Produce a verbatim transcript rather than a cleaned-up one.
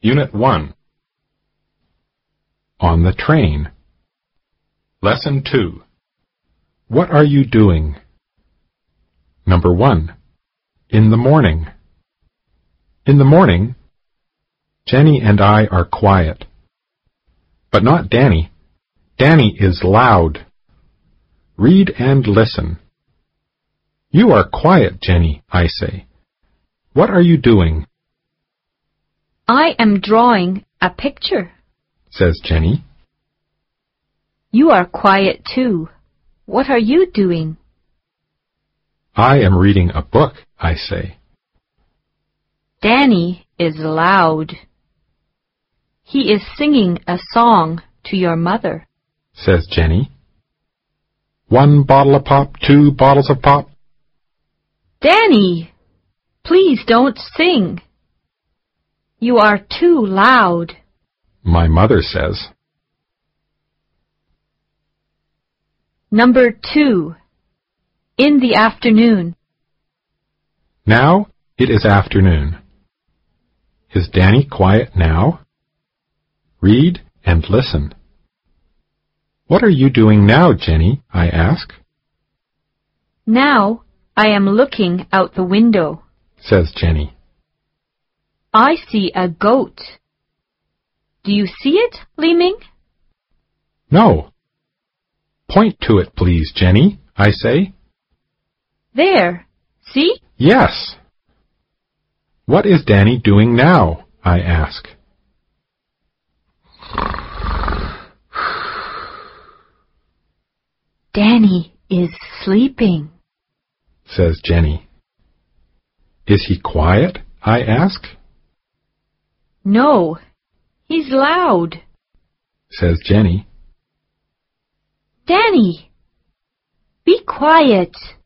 Unit one. On the train. Lesson two. What are you doing? Number one. In the morning. In the morning, Jenny and I are quiet. But not Danny. Danny is loud. Read and listen. You are quiet, Jenny, I say. What are you doing? I am drawing a picture, Says Jenny. You are quiet too. What are you doing? I am reading a book, I say. Danny is loud. He is singing a song to your mother, Says Jenny. One bottle of pop, two bottles of pop. Danny, please don't sing. You are too loud, My mother says. Number two. In the afternoon. Now it is afternoon. Is Danny quiet now? Read and listen. What are you doing now, Jenny? I ask. Now I am looking out the window. Says Jenny. I see a goat. Do you see it, Li Ming? No. Point to it, please, Jenny, I say. There. See? Yes. What is Danny doing now? I ask. Danny is sleeping, Says Jenny. Is he quiet? I ask. No, he's loud. Says Jenny. Danny, be quiet.